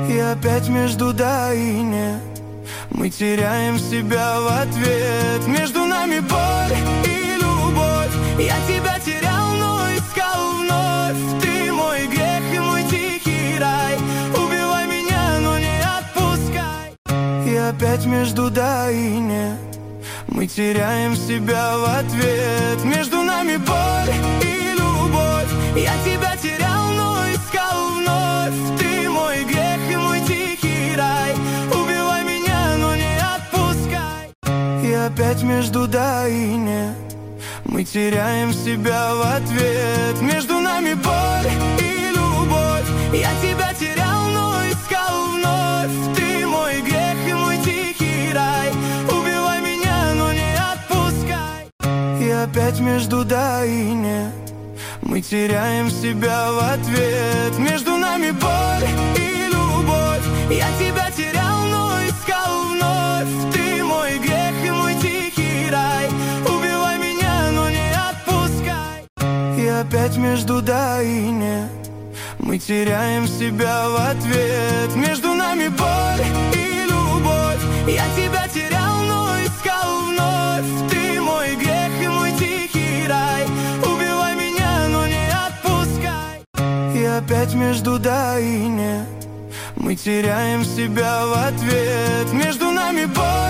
И опять между да и нет мы теряем себя в ответ. Между нами боль и любовь. Я тебя терял, но искал вновь. Ты мой грех и мой тихий рай. Убивай меня, но не отпускай. И опять между да и нет мы теряем себя в ответ. Между нами боль и любовь. Я тебя терял, но искал вновь. Ты мой грех и мой тихий рай. Убивай меня, но не отпускай. И опять между да и нет мы теряем себя в ответ. Между нами боль и любовь. Я тебя терял, но искал вновь. Ты мой грех и мой тихий рай. Убивай меня, но не отпускай. И опять между да и нет мы теряем себя в ответ. Между нами боль и любовь. Я тебя терял, но искал вновь. Ты мой грех и мой тихий рай. Убивай меня, но не отпускай. И опять между да и нет мы теряем себя в ответ. Между нами боль и любовь. Я тебя терял, но искал вновь. Ты мой грех и мой тихий рай. Убивай меня, но не отпускай. И опять между да и нет мы теряем себя в ответ. Между нами боль.